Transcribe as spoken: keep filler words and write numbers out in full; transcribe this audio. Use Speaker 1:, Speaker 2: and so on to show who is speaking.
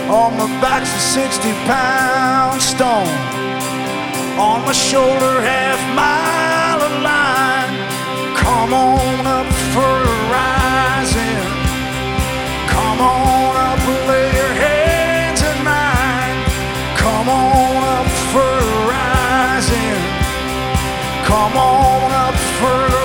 Speaker 1: On my back's a sixty pound stone. On my shoulder, half mile of line. Come on up for a rising. Come on up, lay your hands in mine. Come on up for a rising. Come on up for a